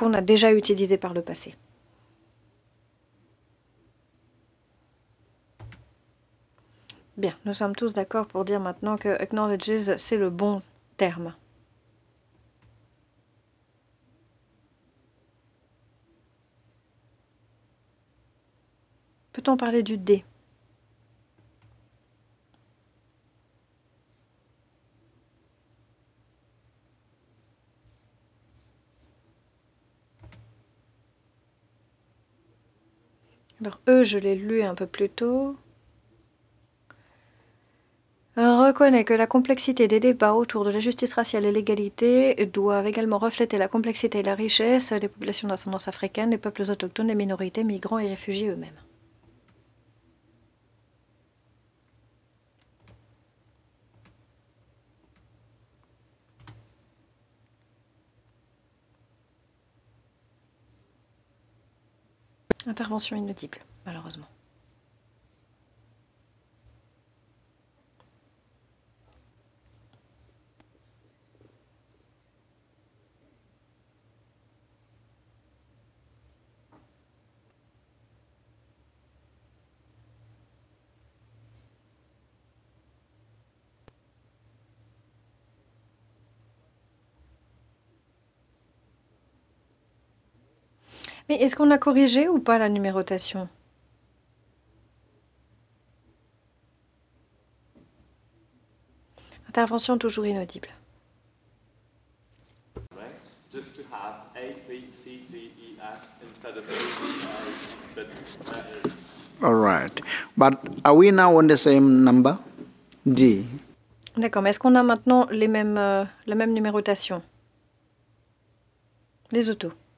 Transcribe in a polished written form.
qu'on a déjà utilisé par le passé. Bien, nous sommes tous d'accord pour dire maintenant que acknowledges, c'est le bon terme. Peut-on parler du D? Alors, E, je l'ai lu un peu plus tôt. Reconnaît que la complexité des débats autour de la justice raciale et l'égalité doivent également refléter la complexité et la richesse des populations d'ascendance africaine, des peuples autochtones, des minorités, migrants et réfugiés eux-mêmes. Intervention inaudible, malheureusement. Mais est-ce qu'on a corrigé ou pas la numérotation? Intervention toujours inaudible. Just to have A, B, C, D, E, F instead of A, B, A, but that is... All right. But are we now on the same number? D. D'accord, mais est-ce qu'on a maintenant la même numérotation? Les autos.